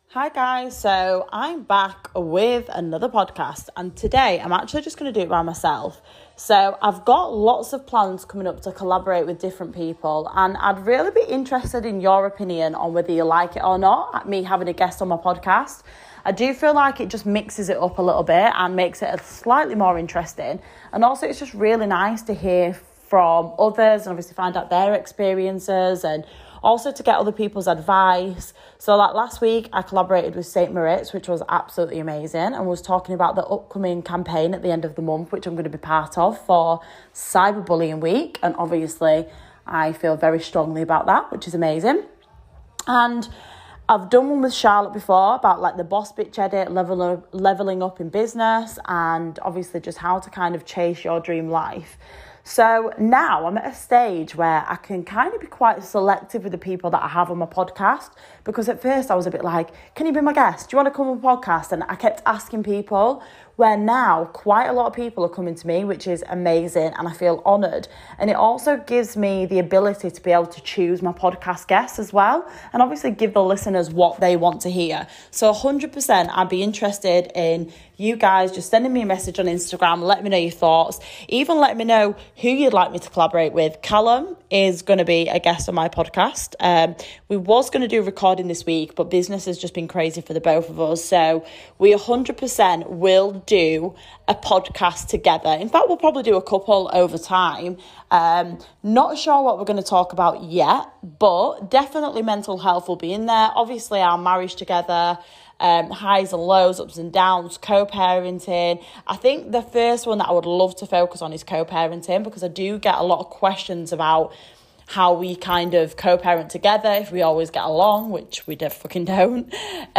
Hi guys, so I'm back with another podcast and today I'm actually just going to do it by myself. So I've got lots of plans coming up to collaborate with different people and I'd really be interested in your opinion on whether you like it or not, me having a guest on my podcast. I do feel like it just mixes it up a little bit and makes it slightly more interesting, and also it's just really nice to hear from others and obviously find out their experiences and also to get other people's advice. So like last week, I collaborated with St. Moritz, which was absolutely amazing, and was talking about the upcoming campaign at the end of the month, which I'm going to be part of for Cyberbullying Week. And obviously, I feel very strongly about that, which is amazing. And I've done one with Charlotte before about like the boss bitch edit, leveling up in business, and obviously just how to kind of chase your dream life. So now I'm at a stage where I can kind of be quite selective with the people that I have on my podcast, because at first I was a bit like, can you be my guest? Do you want to come on my podcast? And I kept asking people, where now quite a lot of people are coming to me, which is amazing and I feel honoured. And it also gives me the ability to be able to choose my podcast guests as well, and obviously give the listeners what they want to hear. So 100% I'd be interested in you guys just sending me a message on Instagram, let me know your thoughts, even let me know who you'd like me to collaborate with. Callum is going to be a guest on my podcast. We was going to do a recording this week, but business has just been crazy for the both of us. So we 100% will do a podcast together. In fact, we'll probably do a couple over time. Not sure what we're going to talk about yet, but definitely mental health will be in there. Obviously, our marriage together, highs and lows, ups and downs, co-parenting. I think the first one that I would love to focus on is co-parenting, because I do get a lot of questions about how we kind of co-parent together, if we always get along, which we fucking don't.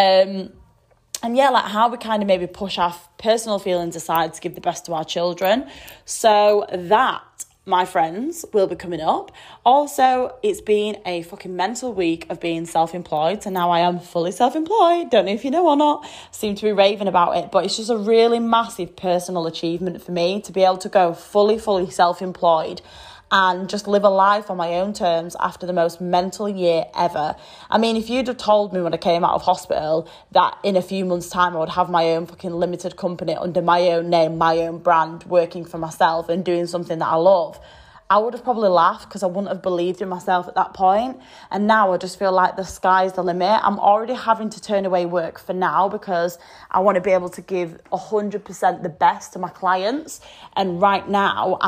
And yeah, like how we kind of maybe push our personal feelings aside to give the best to our children. So that, my friends, will be coming up. Also, it's been a fucking mental week of being self-employed. So now I am fully self-employed. Don't know if you know or not. I seem to be raving about it. But it's just a really massive personal achievement for me to be able to go fully self-employed and just live a life on my own terms after the most mental year ever. I mean, if you'd have told me when I came out of hospital that in a few months' time I would have my own fucking limited company under my own name, my own brand, working for myself and doing something that I love, I would have probably laughed, because I wouldn't have believed in myself at that point. And now I just feel like the sky's the limit. I'm already having to turn away work for now because I want to be able to give 100% the best to my clients. And right now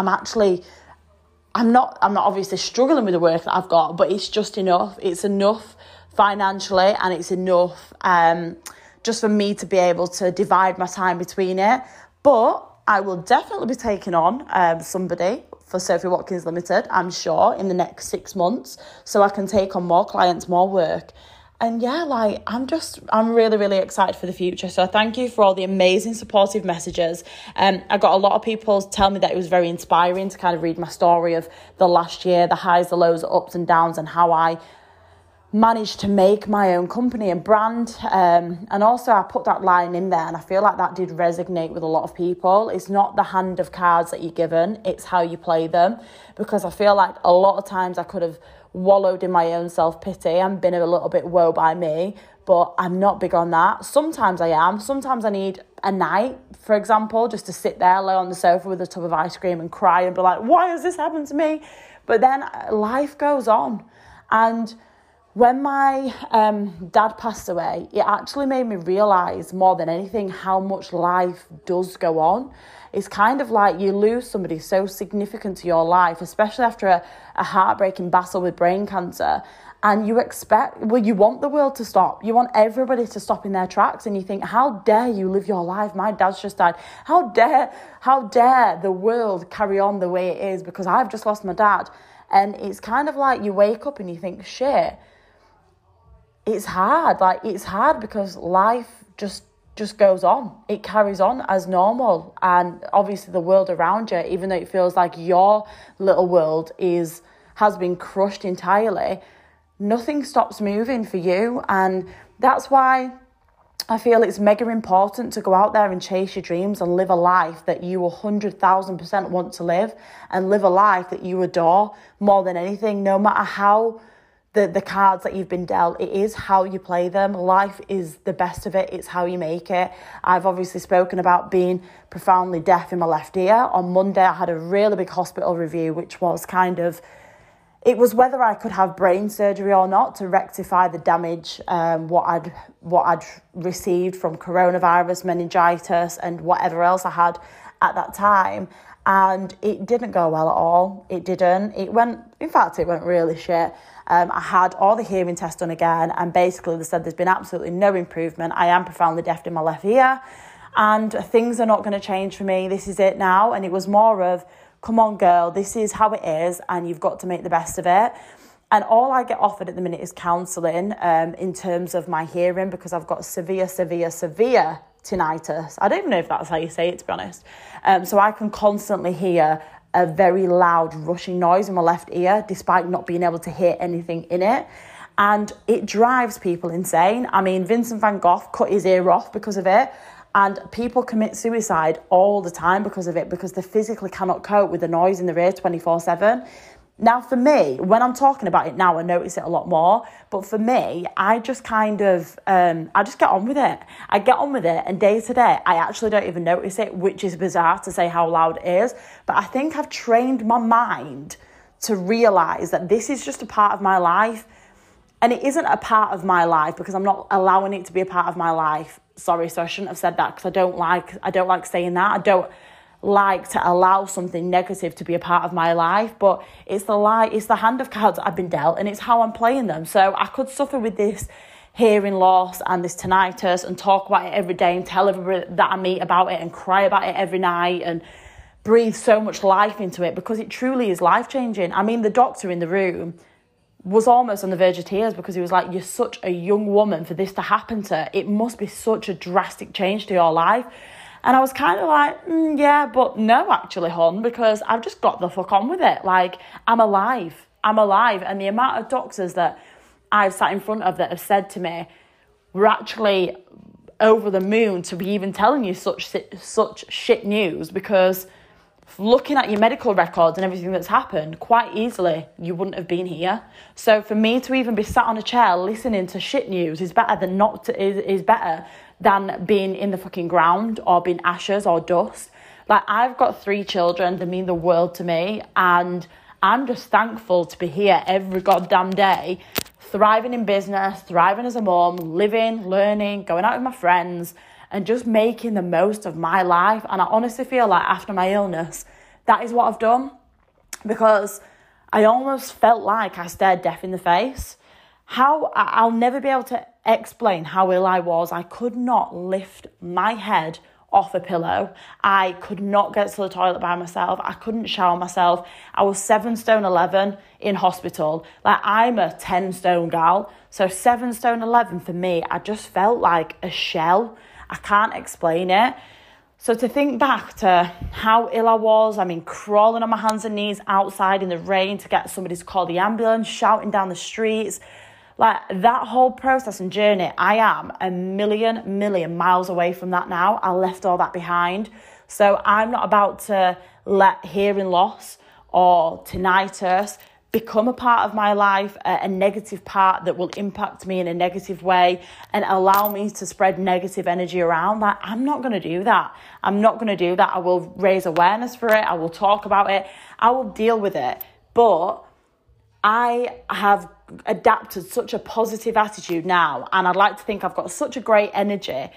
I'm not obviously struggling with the work that I've got, but it's just enough. It's enough financially, and it's enough just for me to be able to divide my time between it. But I will definitely be taking on somebody for Sophie Watkins Limited, I'm sure, in the next 6 months, so I can take on more clients, more work. And yeah, like, I'm really, really excited for the future. So thank you for all the amazing supportive messages. I got a lot of people tell me that it was very inspiring to kind of read my story of the last year, the highs, the lows, the ups and downs, and how I managed to make my own company and brand. And also I put that line in there, and I feel like that did resonate with a lot of people. It's not the hand of cards that you're given, it's how you play them. Because I feel like a lot of times I could have wallowed in my own self-pity and been a little bit woe by me, but I'm not big on that. Sometimes I am. Sometimes I need a night, for example, just to sit there, lay on the sofa with a tub of ice cream and cry and be like, why has this happened to me? But then life goes on. And when my dad passed away, it actually made me realise more than anything how much life does go on. It's kind of like you lose somebody so significant to your life, especially after a heartbreaking battle with brain cancer. And you want the world to stop. You want everybody to stop in their tracks. And you think, how dare you live your life? My dad's just died. How dare the world carry on the way it is because I've just lost my dad. And it's kind of like you wake up and you think, shit, it's hard. Like, it's hard because life just goes on. It carries on as normal. And obviously the world around you, even though it feels like your little world has been crushed entirely, nothing stops moving for you. And that's why I feel it's mega important to go out there and chase your dreams and live a life that you 100,000% want to live, and live a life that you adore more than anything, no matter how the cards that you've been dealt. It is how you play them. Life is the best of it. It's how you make it. I've obviously spoken about being profoundly deaf in my left ear. On Monday, I had a really big hospital review, which was it was whether I could have brain surgery or not to rectify the damage, what I'd received from coronavirus, meningitis, and whatever else I had at that time. And it didn't go well at all. It didn't. It went really shit. I had all the hearing tests done again, and basically they said there's been absolutely no improvement. I am profoundly deaf in my left ear, and things are not going to change for me. This is it now. And it was more of, come on, girl, this is how it is, and you've got to make the best of it. And all I get offered at the minute is counselling in terms of my hearing, because I've got severe tinnitus. I don't even know if that's how you say it, to be honest. So I can constantly hear a very loud rushing noise in my left ear, despite not being able to hear anything in it. And it drives people insane. I mean, Vincent van Gogh cut his ear off because of it. And people commit suicide all the time because of it, because they physically cannot cope with the noise in their ear 24/7. Now, for me, when I'm talking about it now, I notice it a lot more. But for me, I just I just get on with it. I get on with it, and day to day, I actually don't even notice it, which is bizarre to say how loud it is. But I think I've trained my mind to realise that this is just a part of my life. And it isn't a part of my life because I'm not allowing it to be a part of my life. Sorry, so I shouldn't have said that, because I don't like saying that. I don't like to allow something negative to be a part of my life, but it's the hand of cards that I've been dealt, and it's how I'm playing them. So I could suffer with this hearing loss and this tinnitus and talk about it every day and tell everybody that I meet about it and cry about it every night and breathe so much life into it, because it truly is life-changing. I mean, the doctor in the room was almost on the verge of tears, because he was like, you're such a young woman for this to happen to. It must be such a drastic change to your life. And I was kind of like, yeah, but no, actually, hon, because I've just got the fuck on with it. Like, I'm alive. And the amount of doctors that I've sat in front of that have said to me, we're actually over the moon to be even telling you such shit news, because looking at your medical records and everything that's happened, quite easily, you wouldn't have been here. So for me to even be sat on a chair listening to shit news is better than being in the fucking ground or being ashes or dust. Like, I've got 3 children that mean the world to me, and I'm just thankful to be here every goddamn day, thriving in business, thriving as a mum, living, learning, going out with my friends, and just making the most of my life. And I honestly feel like after my illness, that is what I've done, because I almost felt like I stared death in the face. I'll never be able to explain how ill I was. I could not lift my head off a pillow. I could not get to the toilet by myself. I couldn't shower myself. I was 7 stone 11 in hospital. Like, I'm a 10 stone gal. So 7 stone 11 for me, I just felt like a shell. I can't explain it. So to think back to how ill I was, I mean, crawling on my hands and knees outside in the rain to get somebody to call the ambulance, shouting down the streets, like that whole process and journey, I am a million miles away from that now. I left all that behind. So I'm not about to let hearing loss or tinnitus become a part of my life, a negative part that will impact me in a negative way and allow me to spread negative energy around. Like, I'm not going to do that. I will raise awareness for it. I will talk about it. I will deal with it. But I have adapted such a positive attitude now, and I'd like to think I've got such a great energy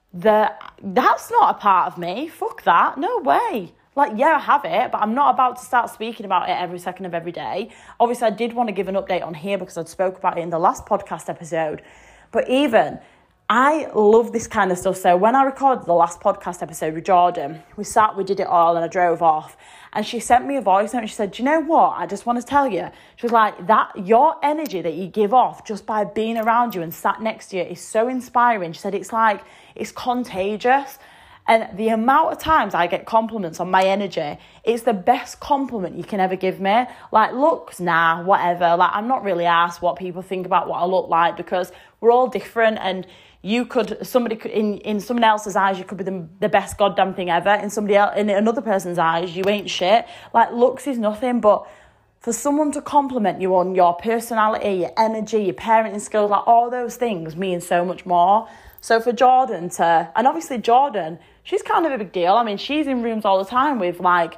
that's not a part of me. Fuck that. No way. Like, yeah, I have it, but I'm not about to start speaking about it every second of every day. Obviously, I did want to give an update on here because I'd spoke about it in the last podcast episode. But even, I love this kind of stuff. So when I recorded the last podcast episode with Jordan, we did it all, and I drove off. And she sent me a voice note, and she said, do you know what? I just want to tell you. She was like, your energy that you give off just by being around you and sat next to you is so inspiring. She said, it's contagious. And the amount of times I get compliments on my energy, it's the best compliment you can ever give me. Like, looks, nah, whatever. Like, I'm not really asked what people think about what I look like, because we're all different, and somebody could, in someone else's eyes, you could be the best goddamn thing ever. In another person's eyes, you ain't shit. Like, looks is nothing, but for someone to compliment you on your personality, your energy, your parenting skills, like all those things mean so much more. So for Jordan and obviously Jordan, she's kind of a big deal. I mean, she's in rooms all the time with like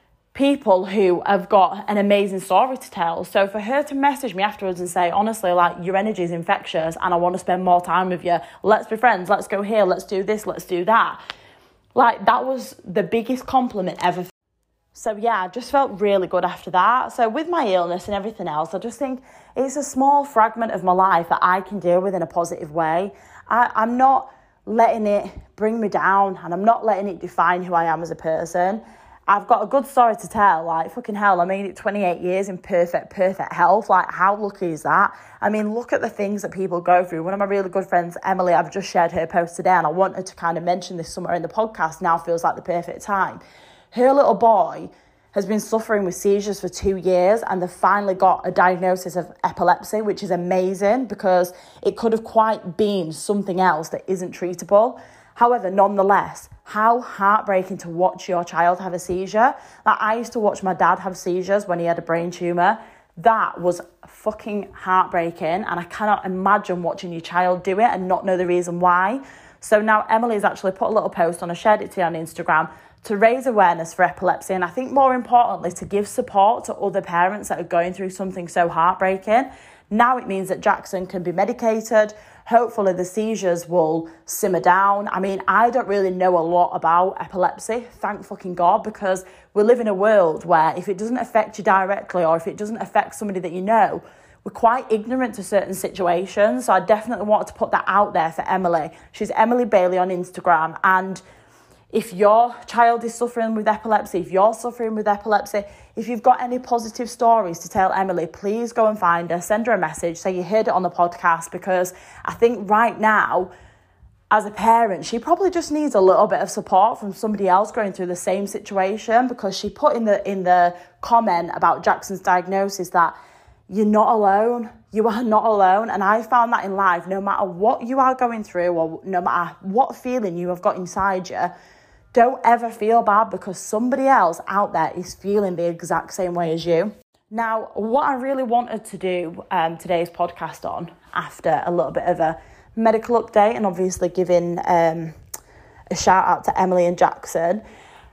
people who have got an amazing story to tell. So for her to message me afterwards and say, honestly, like, your energy is infectious and I want to spend more time with you. Let's be friends. Let's go here. Let's do this. Let's do that. Like, that was the biggest compliment ever. So yeah, I just felt really good after that. So with my illness and everything else, I just think it's a small fragment of my life that I can deal with in a positive way. I'm not letting it bring me down, and I'm not letting it define who I am as a person. I've got a good story to tell. Like, fucking hell, I made it 28 years in perfect health. Like, how lucky is that? I mean, look at the things that people go through. One of my really good friends, Emily, I've just shared her post today, and I wanted to kind of mention this somewhere in the podcast. Now feels like the perfect time. Her little boy has been suffering with seizures for 2 years, and they've finally got a diagnosis of epilepsy, which is amazing because it could have quite been something else that isn't treatable. However, nonetheless, how heartbreaking to watch your child have a seizure. Like, I used to watch my dad have seizures when he had a brain tumour. That was fucking heartbreaking, and I cannot imagine watching your child do it and not know the reason why. So now Emily's actually put a little post on, I shared it to you on Instagram, to raise awareness for epilepsy, and I think more importantly to give support to other parents that are going through something so heartbreaking. Now it means that Jackson can be medicated. Hopefully the seizures will simmer down. I mean, I don't really know a lot about epilepsy, thank fucking God, because we live in a world where if it doesn't affect you directly or if it doesn't affect somebody that you know, we're quite ignorant to certain situations. So I definitely wanted to put that out there for Emily. She's Emily Bailey on Instagram, and if your child is suffering with epilepsy, if you're suffering with epilepsy, if you've got any positive stories to tell Emily, please go and find her, send her a message, say you heard it on the podcast, because I think right now, as a parent, she probably just needs a little bit of support from somebody else going through the same situation, because she put in the comment about Jackson's diagnosis that you're not alone. You are not alone. And I found that in life, no matter what you are going through or no matter what feeling you have got inside you, don't ever feel bad, because somebody else out there is feeling the exact same way as you. Now, what I really wanted to do today's podcast on, after a little bit of a medical update and obviously giving a shout out to Emily and Jackson,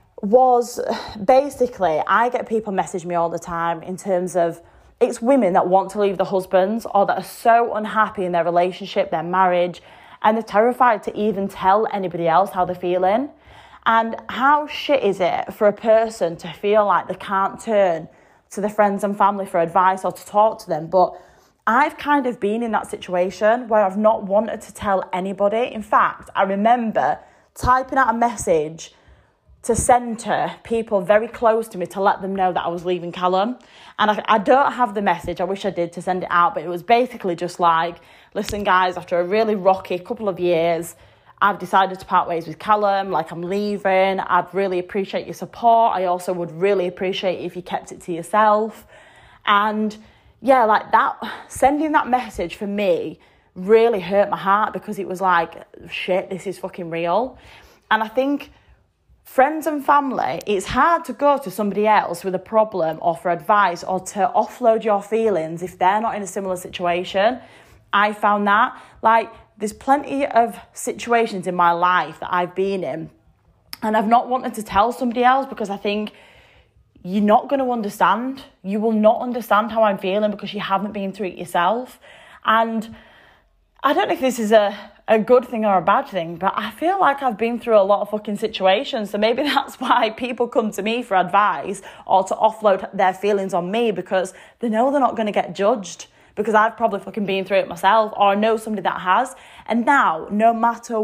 was basically, I get people message me all the time in terms of, it's women that want to leave their husbands or that are so unhappy in their relationship, their marriage, and they're terrified to even tell anybody else how they're feeling. And how shit is it for a person to feel like they can't turn to their friends and family for advice or to talk to them? But I've kind of been in that situation where I've not wanted to tell anybody. In fact, I remember typing out a message to send to people very close to me to let them know that I was leaving Callum. And I don't have the message. I wish I did to send it out. But it was basically just like, listen, guys, after a really rocky couple of years, I've decided to part ways with Callum, like, I'm leaving. I'd really appreciate your support. I also would really appreciate if you kept it to yourself. And yeah, like that, sending that message for me really hurt my heart, because it was like, shit, this is fucking real. And I think friends and family, it's hard to go to somebody else with a problem or for advice or to offload your feelings if they're not in a similar situation. I found that, like, there's plenty of situations in my life that I've been in and I've not wanted to tell somebody else, because I think you're not going to understand. You will not understand how I'm feeling because you haven't been through it yourself. And I don't know if this is a good thing or a bad thing, but I feel like I've been through a lot of fucking situations. So maybe that's why people come to me for advice or to offload their feelings on me, because they know they're not going to get judged, because I've probably fucking been through it myself, or know somebody that has. And now, no matter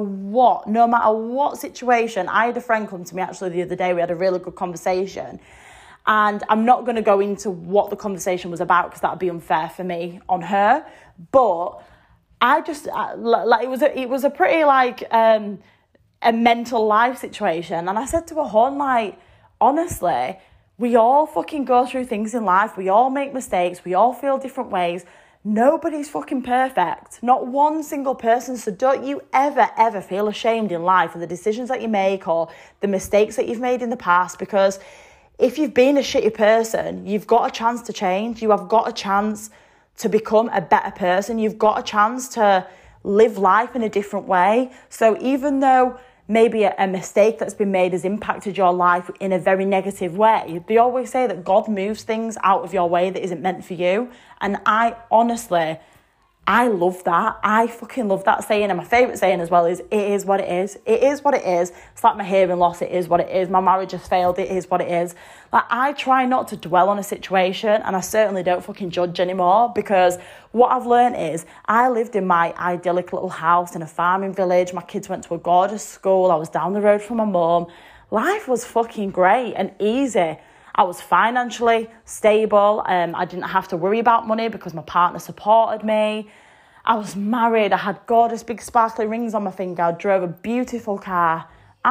what situation, I had a friend come to me actually the other day. We had a really good conversation. And I'm not going to go into what the conversation was about, because that would be unfair for me on her. But I just, like, it was a pretty, like, a mental life situation. And I said to her, hon, like, honestly, we all fucking go through things in life. We all make mistakes. We all feel different ways. Nobody's fucking perfect. Not one single person. So don't you ever feel ashamed in life for the decisions that you make or the mistakes that you've made in the past, because if you've been a shitty person, you've got a chance to change. You have got a chance to become a better person. You've got a chance to live life in a different way. So even though maybe a mistake that's been made has impacted your life in a very negative way, they always say that God moves things out of your way that isn't meant for you. And I love that. I fucking love that saying. And my favourite saying as well is, it is what it is. It is what it is. It's like my hearing loss. It is what it is. My marriage has failed. It is what it is. Like, I try not to dwell on a situation, and I certainly don't fucking judge anymore, because what I've learned is I lived in my idyllic little house in a farming village. My kids went to a gorgeous school. I was down the road from my mum. Life was fucking great and easy. I was financially stable. I didn't have to worry about money because my partner supported me. I was married. I had gorgeous big sparkly rings on my finger. I drove a beautiful car.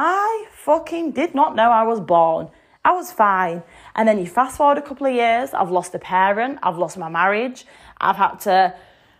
I fucking did not know I was born. I was fine. And then you fast forward a couple of years, I've lost a parent. I've lost my marriage. I've had to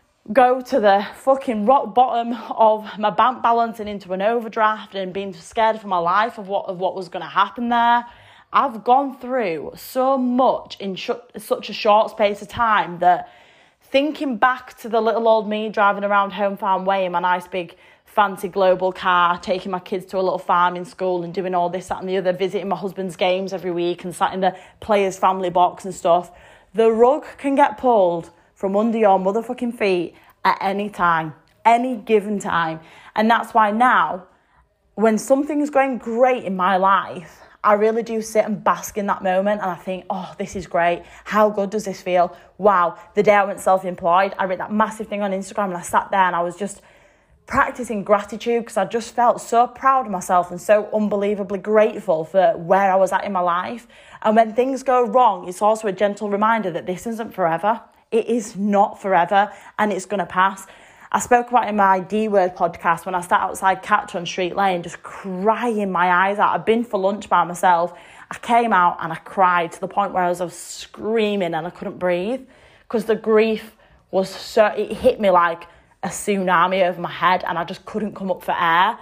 go to the fucking rock bottom of my bank balance and into an overdraft, and being scared for my life of what was going to happen there. I've gone through so much in such a short space of time that thinking back to the little old me driving around Home Farm Way in my nice big fancy global car, taking my kids to a little farming school and doing all this, that and the other, visiting my husband's games every week and sat in the players' family box and stuff, the rug can get pulled from under your motherfucking feet at any time, any given time. And that's why now, when something's going great in my life, I really do sit and bask in that moment, and I think, oh, this is great. How good does this feel? Wow. The day I went self-employed, I read that massive thing on Instagram, and I sat there and I was just practicing gratitude, because I just felt so proud of myself and so unbelievably grateful for where I was at in my life. And when things go wrong, it's also a gentle reminder that this isn't forever. It is not forever, and it's going to pass. I spoke about in my D-Word podcast when I sat outside Catch on Street Lane just crying my eyes out. I'd been for lunch by myself. I came out and I cried to the point where I was screaming and I couldn't breathe, because the grief was so, it hit me like a tsunami over my head, and I just couldn't come up for air.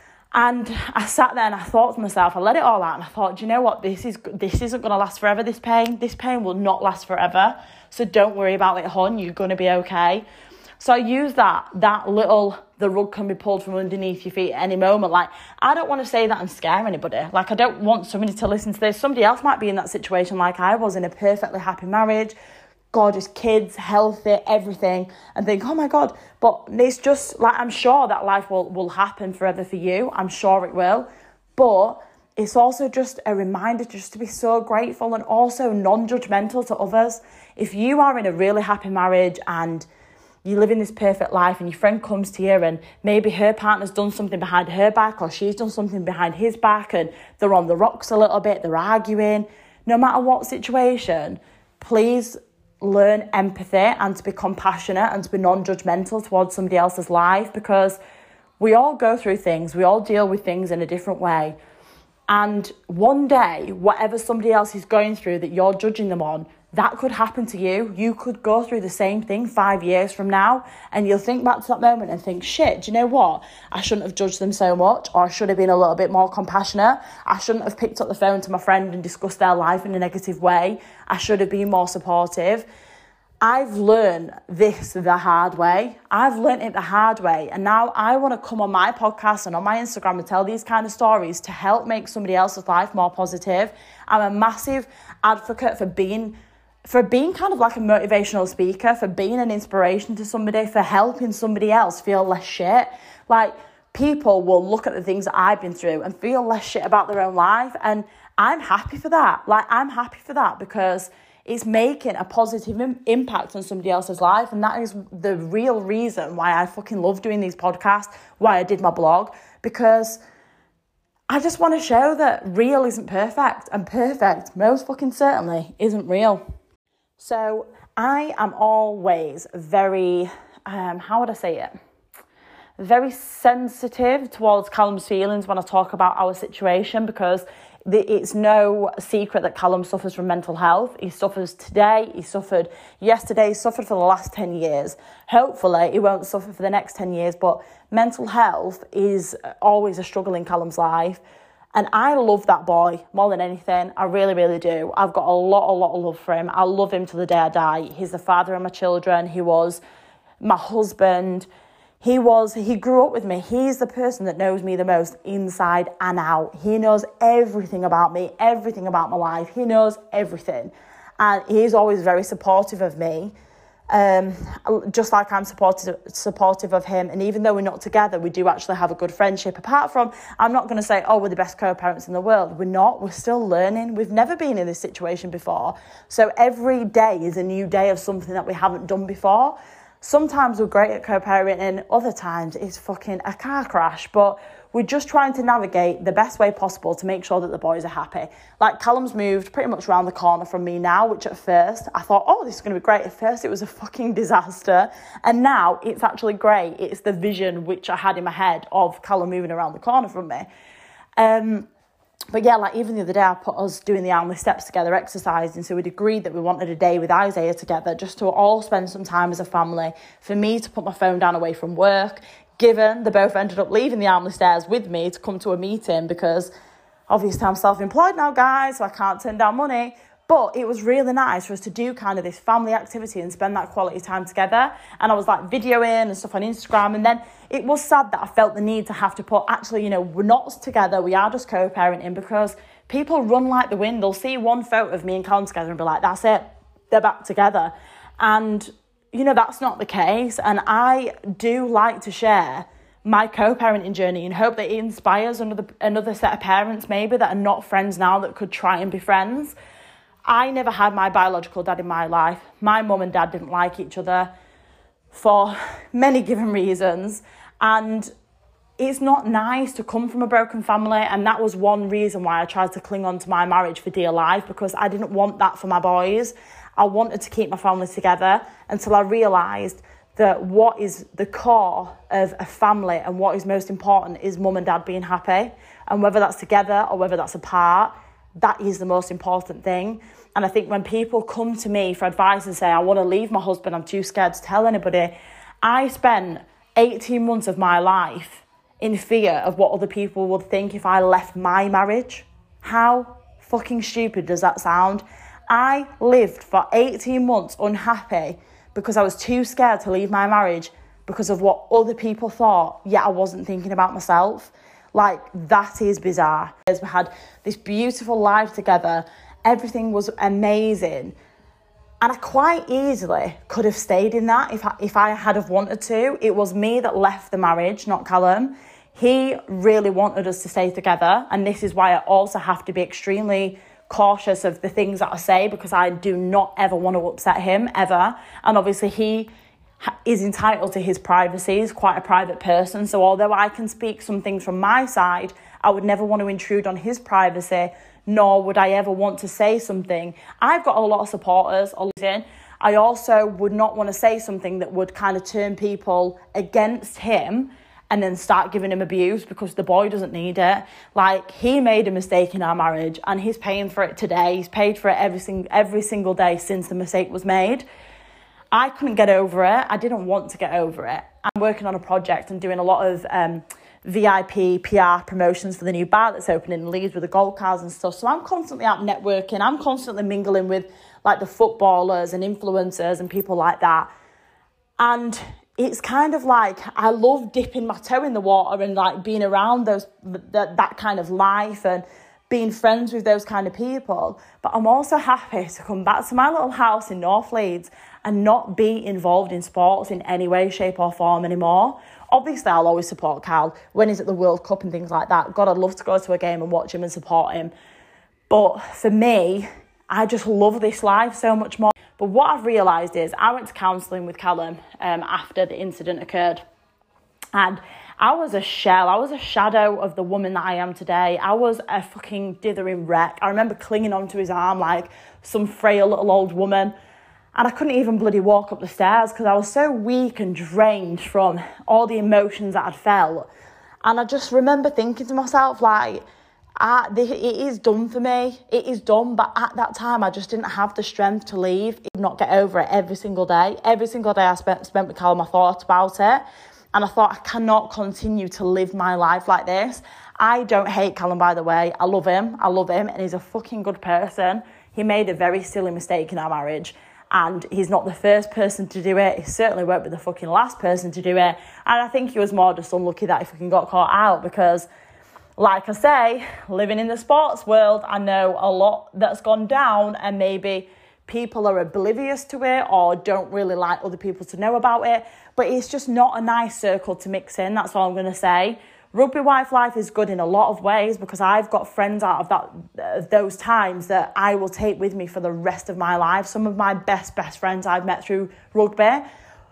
And I sat there and I thought to myself, I let it all out, and I thought, do you know what, this isn't going to last forever, this pain will not last forever, so don't worry about it, hon, you're going to be okay. So I use that little, the rug can be pulled from underneath your feet at any moment. Like, I don't want to say that and scare anybody. Like, I don't want somebody to listen to this. Somebody else might be in that situation like I was, in a perfectly happy marriage, gorgeous kids, healthy, everything, and think, oh my God. But it's just like, I'm sure that life will happen forever for you. I'm sure it will. But it's also just a reminder just to be so grateful and also non-judgmental to others. If you are in a really happy marriage and you live in this perfect life, and your friend comes to you and maybe her partner's done something behind her back, or she's done something behind his back, and they're on the rocks a little bit, they're arguing, no matter what situation, please learn empathy and to be compassionate and to be non-judgmental towards somebody else's life, because we all go through things, we all deal with things in a different way. And one day, whatever somebody else is going through that you're judging them on, that could happen to you. You could go through the same thing 5 years from now, and you'll think back to that moment and think, shit, do you know what? I shouldn't have judged them so much, or I should have been a little bit more compassionate. I shouldn't have picked up the phone to my friend and discussed their life in a negative way. I should have been more supportive. I've learned this the hard way. I've learned it the hard way. And now I want to come on my podcast and on my Instagram and tell these kind of stories to help make somebody else's life more positive. I'm a massive advocate for being kind of like a motivational speaker, for being an inspiration to somebody, for helping somebody else feel less shit. Like, people will look at the things that I've been through and feel less shit about their own life. And I'm happy for that. Like, I'm happy for that, because it's making a positive impact on somebody else's life. And that is the real reason why I fucking love doing these podcasts, why I did my blog, because I just want to show that real isn't perfect, and perfect most fucking certainly isn't real. So I am always very, how would I say it? Very sensitive towards Callum's feelings when I talk about our situation, because it's no secret that Callum suffers from mental health. He suffers today, he suffered yesterday, he suffered for the last 10 years. Hopefully he won't suffer for the next 10 years, but mental health is always a struggle in Callum's life. And I love that boy more than anything. I really, really do. I've got a lot of love for him. I love him till the day I die. He's the father of my children. He was my husband. He grew up with me. He's the person that knows me the most inside and out. He knows everything about me, everything about my life. He knows everything. And he's always very supportive of me. Just like I'm supportive of him. And even though we're not together, we do actually have a good friendship. Apart from, I'm not going to say, oh, we're the best co-parents in the world. We're not. We're still learning. We've never been in this situation before. So every day is a new day of something that we haven't done before. Sometimes we're great at co-parenting. Other times it's fucking a car crash. But we're just trying to navigate the best way possible to make sure that the boys are happy. Like, Callum's moved pretty much around the corner from me now, which at first I thought, oh, this is going to be great. At first it was a fucking disaster. And now it's actually great. It's the vision which I had in my head of Callum moving around the corner from me. But yeah, like even the other day, I put us doing the Armley steps together, exercising. So we'd agreed that we wanted a day with Isaiah together, just to all spend some time as a family. For me to put my phone down away from work, given they both ended up leaving the Armley stairs with me to come to a meeting, because obviously I'm self-employed now, guys, so I can't turn down money. But it was really nice for us to do kind of this family activity and spend that quality time together. And I was like videoing and stuff on Instagram. And then it was sad that I felt the need to have to put, actually, you know, we're not together. We are just co-parenting, because people run like the wind. They'll see one photo of me and Callum together and be like, that's it. They're back together. And, you know, that's not the case. And I do like to share my co-parenting journey and hope that it inspires another set of parents maybe that are not friends now that could try and be friends. I never had my biological dad in my life. My mum and dad didn't like each other for many given reasons. And it's not nice to come from a broken family. And that was one reason why I tried to cling on to my marriage for dear life, because I didn't want that for my boys. I wanted to keep my family together until I realised that what is the core of a family and what is most important is mum and dad being happy. And whether that's together or whether that's apart, that is the most important thing. And I think when people come to me for advice and say, I want to leave my husband, I'm too scared to tell anybody, I spent 18 months of my life in fear of what other people would think if I left my marriage. How fucking stupid does that sound? I lived for 18 months unhappy because I was too scared to leave my marriage because of what other people thought, yet I wasn't thinking about myself. Like, that is bizarre. We had this beautiful life together. Everything was amazing. And I quite easily could have stayed in that if I had have wanted to. It was me that left the marriage, not Callum. He really wanted us to stay together. And this is why I also have to be extremely cautious of the things that I say, because I do not ever want to upset him, ever. And obviously he is entitled to his privacy. He's quite a private person. So although I can speak some things from my side, I would never want to intrude on his privacy, nor would I ever want to say something. I've got a lot of supporters. I also would not want to say something that would kind of turn people against him and then start giving him abuse, because the boy doesn't need it. Like, he made a mistake in our marriage and he's paying for it today. He's paid for it every single day since the mistake was made. I couldn't get over it. I didn't want to get over it. I'm working on a project and doing a lot of VIP PR promotions for the new bar that's opening in Leeds with the gold cars and stuff. So I'm constantly out networking. I'm constantly mingling with like the footballers and influencers and people like that. And it's kind of like, I love dipping my toe in the water and like being around that kind of life and being friends with those kind of people. But I'm also happy to come back to my little house in North Leeds and not be involved in sports in any way, shape or form anymore. Obviously, I'll always support Cal when he's at the World Cup and things like that. God, I'd love to go to a game and watch him and support him. But for me, I just love this life so much more. But what I've realised is I went to counselling with Callum after the incident occurred. And I was a shell. I was a shadow of the woman that I am today. I was a fucking dithering wreck. I remember clinging onto his arm like some frail little old woman. And I couldn't even bloody walk up the stairs because I was so weak and drained from all the emotions that I'd felt. And I just remember thinking to myself, like, it is done for me. It is done. But at that time, I just didn't have the strength to leave. Not get over it every single day. Every single day I spent with Callum, I thought about it. And I thought, I cannot continue to live my life like this. I don't hate Callum, by the way. I love him, and he's a fucking good person. He made a very silly mistake in our marriage, and he's not the first person to do it. He certainly won't be the fucking last person to do it. And I think he was more just unlucky that he fucking got caught out, because, like I say, living in the sports world, I know a lot that's gone down, and maybe people are oblivious to it or don't really like other people to know about it. But it's just not a nice circle to mix in. That's all I'm going to say. Rugby wife life is good in a lot of ways, because I've got friends out of those times that I will take with me for the rest of my life. Some of my best friends I've met through rugby.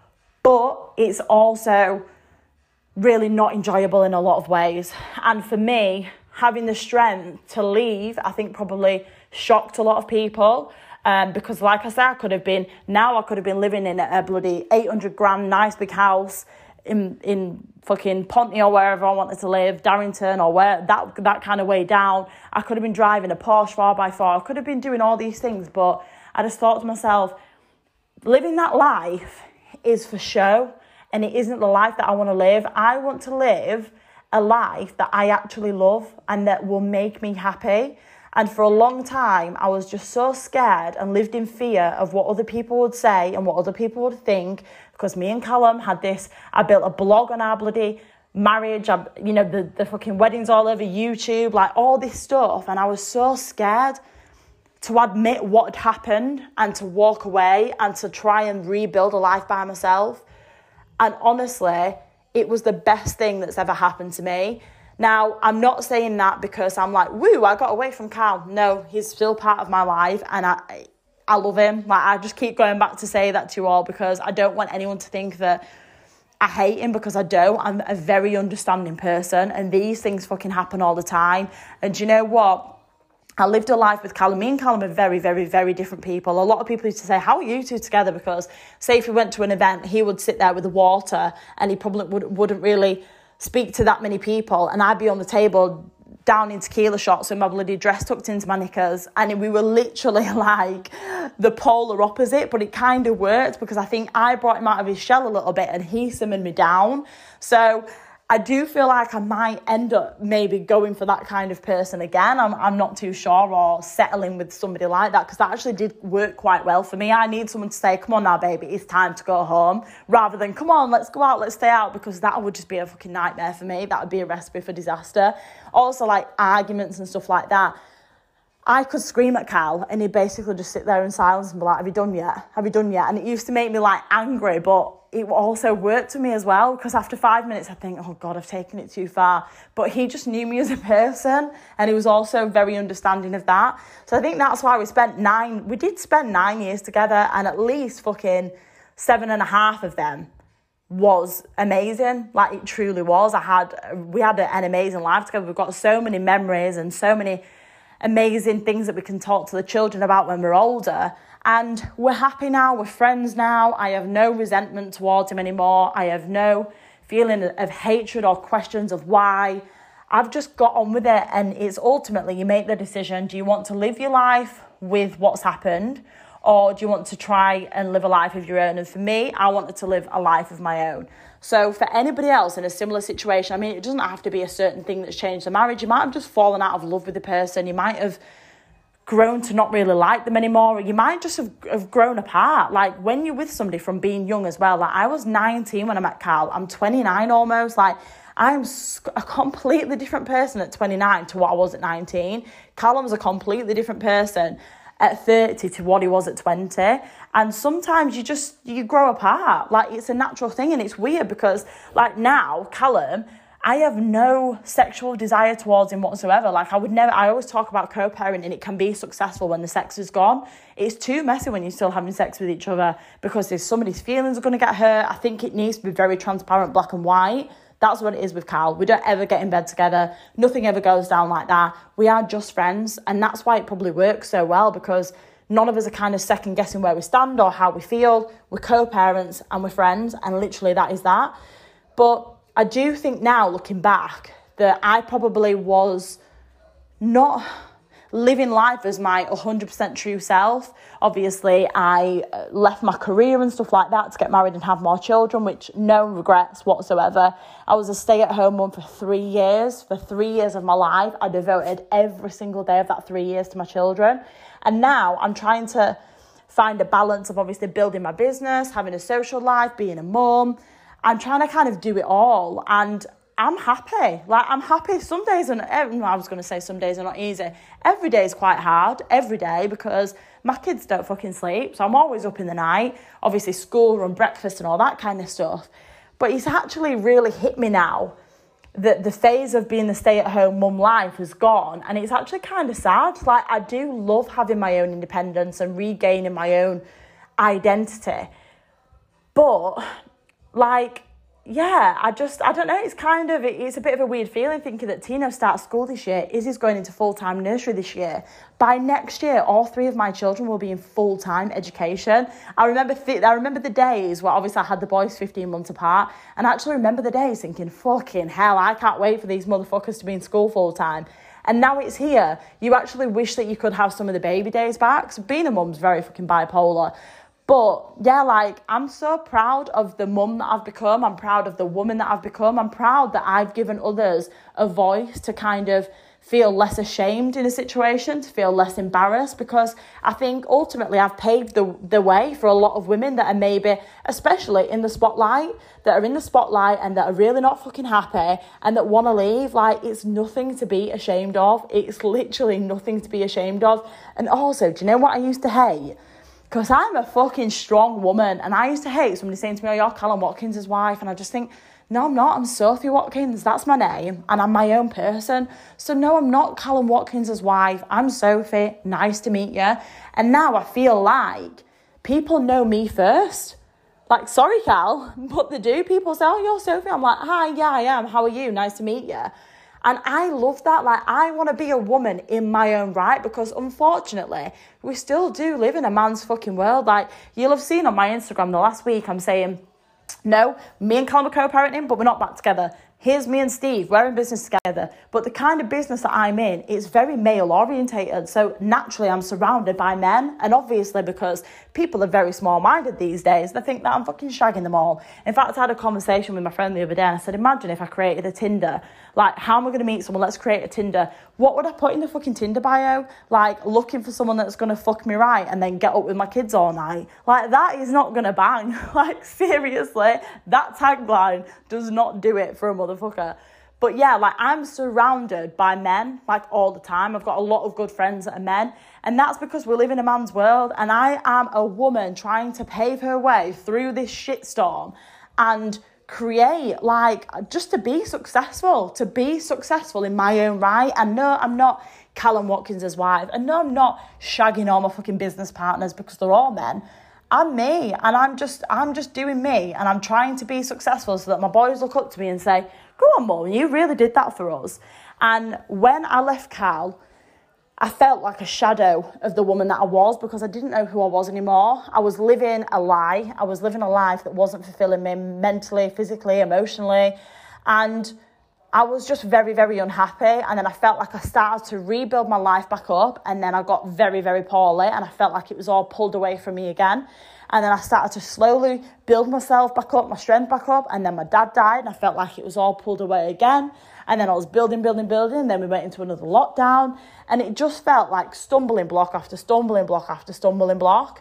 But it's also really not enjoyable in a lot of ways. And for me, having the strength to leave, I think probably shocked a lot of people. Because like I said, I could have been living in a bloody 800 grand nice big house in fucking Ponty or wherever I wanted to live, Darrington or where, that kind of way down. I could have been driving a Porsche 4x4. I could have been doing all these things, but I just thought to myself, living that life is for show, and it isn't the life that I want to live. I want to live a life that I actually love and that will make me happy. And for a long time, I was just so scared and lived in fear of what other people would say and what other people would think. Because me and Callum had this, I built a blog on our bloody marriage, the fucking weddings all over YouTube, like all this stuff. And I was so scared to admit what had happened and to walk away and to try and rebuild a life by myself. And honestly, it was the best thing that's ever happened to me. Now, I'm not saying that because I'm like, woo, I got away from Cal. No, he's still part of my life, and I love him. Like, I just keep going back to say that to you all, because I don't want anyone to think that I hate him, because I don't. I'm a very understanding person, and these things fucking happen all the time. And do you know what? I lived a life with Callum. Me and Callum are very, very, very different people. A lot of people used to say, how are you two together? Because say if we went to an event, he would sit there with the water and he probably wouldn't really speak to that many people, and I'd be on the table down in tequila shots with my bloody dress tucked into my knickers, and we were literally like the polar opposite. But it kind of worked, because I think I brought him out of his shell a little bit and he simmered me down. So I do feel like I might end up maybe going for that kind of person again. I'm not too sure, or settling with somebody like that, because that actually did work quite well for me. I need someone to say, come on now, baby, it's time to go home, rather than, come on, let's go out, let's stay out, because that would just be a fucking nightmare for me. That would be a recipe for disaster. Also, like arguments and stuff like that. I could scream at Cal and he'd basically just sit there in silence and be like, have you done yet? Have you done yet? And it used to make me like angry, but it also worked for me as well, because after 5 minutes I think, oh God, I've taken it too far. But he just knew me as a person, and he was also very understanding of that. So I think that's why we did spend 9 years together, and at least fucking 7.5 of them was amazing. Like, it truly was. We had an amazing life together. We've got so many memories and so many amazing things that we can talk to the children about when we're older. And we're happy now, we're friends now. I have no resentment towards him anymore. I have no feeling of hatred or questions of why. I've just got on with it, and it's ultimately, you make the decision. Do you want to live your life with what's happened, or do you want to try and live a life of your own? And for me, I wanted to live a life of my own. So for anybody else in a similar situation, I mean, it doesn't have to be a certain thing that's changed the marriage. You might have just fallen out of love with the person. You might have grown to not really like them anymore, or you might just have grown apart. Like, when you're with somebody from being young as well, like I was 19 when I met Cal, I'm 29 almost. Like, I'm a completely different person at 29 to what I was at 19. Callum's a completely different person at 30 to what he was at 20. And sometimes you grow apart. Like, it's a natural thing, and it's weird because, like, now Callum, I have no sexual desire towards him whatsoever. Like, I always talk about co-parenting. It can be successful when the sex is gone. It's too messy when you're still having sex with each other, because if somebody's feelings are going to get hurt, I think it needs to be very transparent, black and white. That's what it is with Cal. We don't ever get in bed together. Nothing ever goes down like that. We are just friends, and that's why it probably works so well, because none of us are kind of second guessing where we stand or how we feel. We're co-parents and we're friends, and literally that is that. But I do think now, looking back, that I probably was not... living life as my 100% true self. Obviously, I left my career and stuff like that to get married and have more children, which no regrets whatsoever. I was a stay-at-home mum for 3 years. For 3 years of my life, I devoted every single day of that 3 years to my children. And now I'm trying to find a balance of obviously building my business, having a social life, being a mum. I'm trying to kind of do it all, and I'm happy. Like, I'm happy. Some days, I was going to say some days are not easy. Every day is quite hard, every day, because my kids don't fucking sleep. So I'm always up in the night. Obviously, school run, breakfast and all that kind of stuff. But it's actually really hit me now that the phase of being the stay-at-home mum life has gone. And it's actually kind of sad. Like, I do love having my own independence and regaining my own identity. But, like, yeah, I don't know, it's a bit of a weird feeling thinking that Tino starts school this year, Izzy's going into full-time nursery this year. By next year, all 3 of my children will be in full-time education. I remember the days where obviously I had the boys 15 months apart, and I actually remember the days thinking, fucking hell, I can't wait for these motherfuckers to be in school full-time. And now it's here. You actually wish that you could have some of the baby days back. So being a mum's very fucking bipolar. But yeah, like, I'm so proud of the mum that I've become. I'm proud of the woman that I've become. I'm proud that I've given others a voice to kind of feel less ashamed in a situation, to feel less embarrassed, because I think ultimately I've paved the way for a lot of women that are maybe, especially in the spotlight, that are in the spotlight and that are really not fucking happy and that want to leave. Like, it's nothing to be ashamed of. It's literally nothing to be ashamed of. And also, do you know what I used to hate? Because I'm a fucking strong woman, and I used to hate somebody saying to me, oh, you're Callum Watkins' wife, and I just think, no, I'm not. I'm Sophie Watkins. That's my name, and I'm my own person. So no, I'm not Callum Watkins' wife. I'm Sophie. Nice to meet you. And now I feel like people know me first. Like, sorry, Cal, but they do. People say, oh, you're Sophie. I'm like, hi, yeah, I am. How are you? Nice to meet you. And I love that. Like, I want to be a woman in my own right, because unfortunately, we still do live in a man's fucking world. Like, you'll have seen on my Instagram the last week, I'm saying, no, me and Callum are co-parenting, but we're not back together. Here's me and Steve, we're in business together. But the kind of business that I'm in is very male orientated. So naturally, I'm surrounded by men. And obviously, because people are very small-minded these days, they think that I'm fucking shagging them all. In fact, I had a conversation with my friend the other day, and I said, imagine if I created a Tinder. Like, how am I going to meet someone? Let's create a Tinder. What would I put in the fucking Tinder bio? Like, looking for someone that's going to fuck me right and then get up with my kids all night. Like, that is not going to bang. Like, seriously, that tagline does not do it for a motherfucker. But yeah, like, I'm surrounded by men, like, all the time. I've got a lot of good friends that are men. And that's because we live in a man's world. And I am a woman trying to pave her way through this shitstorm and create, like, just to be successful in my own right. And no, I'm not Callum Watkins' wife. And no, I'm not shagging all my fucking business partners because they're all men. I'm me, and I'm just doing me, and I'm trying to be successful so that my boys look up to me and say, go on, Mum, you really did that for us. And when I left Cal, I felt like a shadow of the woman that I was, because I didn't know who I was anymore. I was living a lie. I was living a life that wasn't fulfilling me mentally, physically, emotionally. And I was just very, very unhappy. And then I felt like I started to rebuild my life back up. And then I got very, very poorly. And I felt like it was all pulled away from me again. And then I started to slowly build myself back up, my strength back up. And then my dad died, and I felt like it was all pulled away again. And then I was building. And then we went into another lockdown. And it just felt like stumbling block after stumbling block after stumbling block.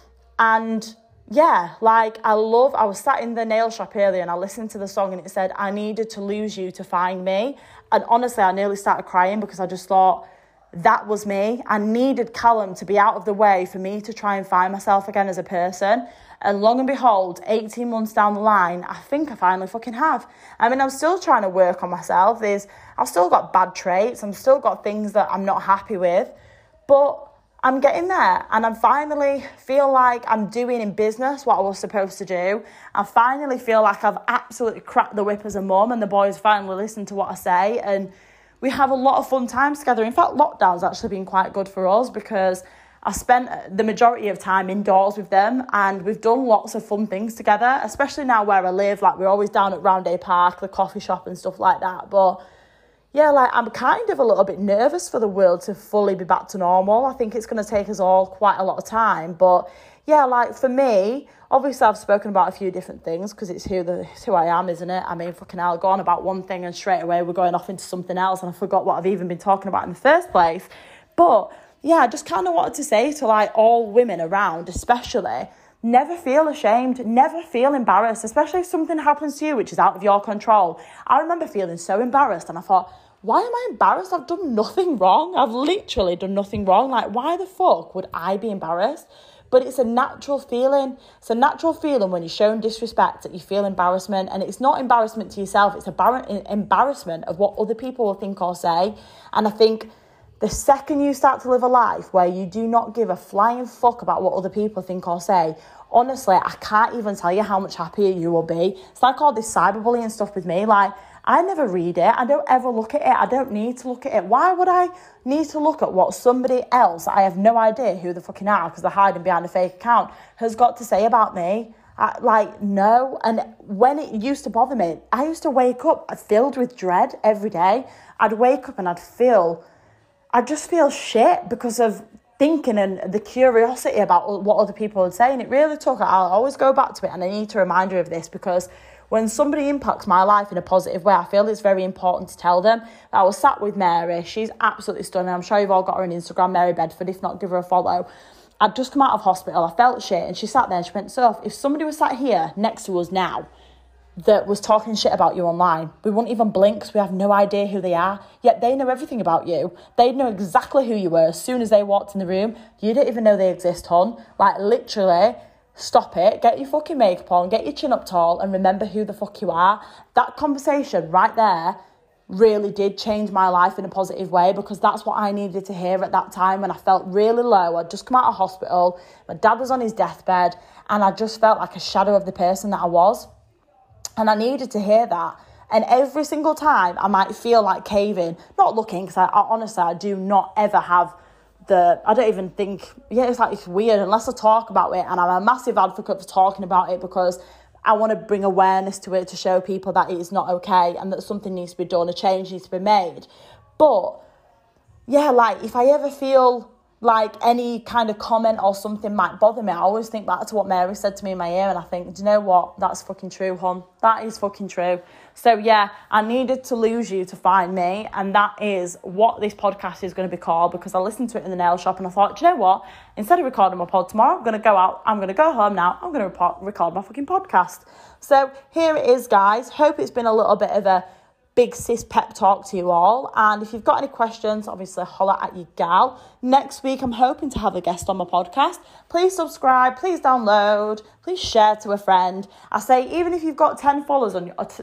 And yeah, like, I was sat in the nail shop earlier and I listened to the song, and it said, I needed to lose you to find me. And honestly, I nearly started crying, because I just thought, that was me. I needed Callum to be out of the way for me to try and find myself again as a person. And long and behold, 18 months down the line, I think I finally fucking have. I mean, I'm still trying to work on myself. I've still got bad traits. I've still got things that I'm not happy with. But I'm getting there, and I finally feel like I'm doing in business what I was supposed to do. I finally feel like I've absolutely cracked the whip as a mum, and the boys finally listen to what I say, and we have a lot of fun times together. In fact, lockdown's actually been quite good for us, because I spent the majority of time indoors with them, and we've done lots of fun things together, especially now where I live. Like, we're always down at Roundhay Park, the coffee shop and stuff like that. But yeah, like I'm kind of a little bit nervous for the world to fully be back to normal. I think it's going to take us all quite a lot of time. But yeah, like for me, obviously I've spoken about a few different things because it's who I am, isn't it? I mean, fucking hell, go on about one thing and straight away we're going off into something else and I forgot what I've even been talking about in the first place. But yeah, I just kind of wanted to say to like all women around, especially, never feel ashamed, never feel embarrassed, especially if something happens to you which is out of your control. I remember feeling so embarrassed and I thought, why am I embarrassed? I've done nothing wrong. I've literally done nothing wrong. Like, why the fuck would I be embarrassed? But it's a natural feeling. It's a natural feeling when you're shown disrespect that you feel embarrassment. And it's not embarrassment to yourself. It's embarrassment of what other people will think or say. And I think the second you start to live a life where you do not give a flying fuck about what other people think or say, honestly, I can't even tell you how much happier you will be. It's like all this cyberbullying stuff with me. Like, I never read it. I don't ever look at it. I don't need to look at it. Why would I need to look at what somebody else, I have no idea who the fucking are because they're hiding behind a fake account, has got to say about me? No. And when it used to bother me, I used to wake up filled with dread every day. I'd wake up and I'd just feel shit because of thinking and the curiosity about what other people would say. And it really I'll always go back to it, and I need to remind her of this because when somebody impacts my life in a positive way, I feel it's very important to tell them. I was sat with Mary. She's absolutely stunning. I'm sure you've all got her on Instagram, Mary Bedford. If not, give her a follow. I'd just come out of hospital. I felt shit. And she sat there and she went, so if somebody was sat here next to us now that was talking shit about you online, we wouldn't even blink because we have no idea who they are. Yet they know everything about you. They'd know exactly who you were as soon as they walked in the room. You don't even know they exist, hon. Like, literally, stop it, get your fucking makeup on, get your chin up tall and remember who the fuck you are. That conversation right there really did change my life in a positive way because that's what I needed to hear at that time when I felt really low. I'd just come out of hospital, my dad was on his deathbed, and I just felt like a shadow of the person that I was. And I needed to hear that. And every single time I might feel like caving, not looking, because honestly, I do not ever have I don't even think, it's weird unless I talk about it. And I'm a massive advocate for talking about it because I want to bring awareness to it to show people that it is not okay and that something needs to be done, a change needs to be made. But yeah, like if I ever feel like any kind of comment or something might bother me, I always think back to what Mary said to me in my ear and I think, do you know what? That's fucking true, hon. That is fucking true. So yeah, I needed to lose you to find me, and that is what this podcast is going to be called because I listened to it in the nail shop and I thought, do you know what? Instead of recording my pod tomorrow, I'm going to go out, I'm going to go home now, I'm going to record my fucking podcast. So here it is, guys. Hope it's been a little bit of a big sis pep talk to you all, and if you've got any questions, obviously holler at your gal. Next week I'm hoping to have a guest on my podcast. Please subscribe, please download, please share to a friend. I say even if you've got 10 followers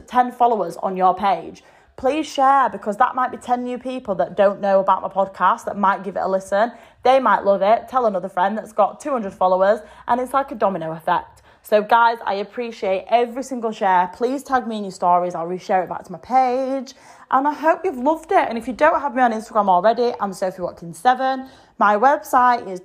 on your page, please share because that might be 10 new people that don't know about my podcast that might give it a listen. They might love it. Tell another friend that's got 200 followers and it's like a domino effect. So guys, I appreciate every single share. Please tag me in your stories. I'll reshare it back to my page. And I hope you've loved it. And if you don't have me on Instagram already, I'm Sophie Watkins 7. My website is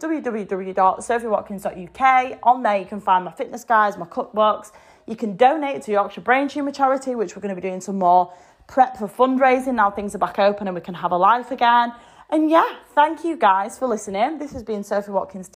www.sophiewatkins.uk. On there you can find my fitness guides, my cookbooks. You can donate to Yorkshire Brain Tumour Charity, which we're going to be doing some more prep for fundraising. Now things are back open and we can have a life again. And yeah, thank you guys for listening. This has been Sophie Watkins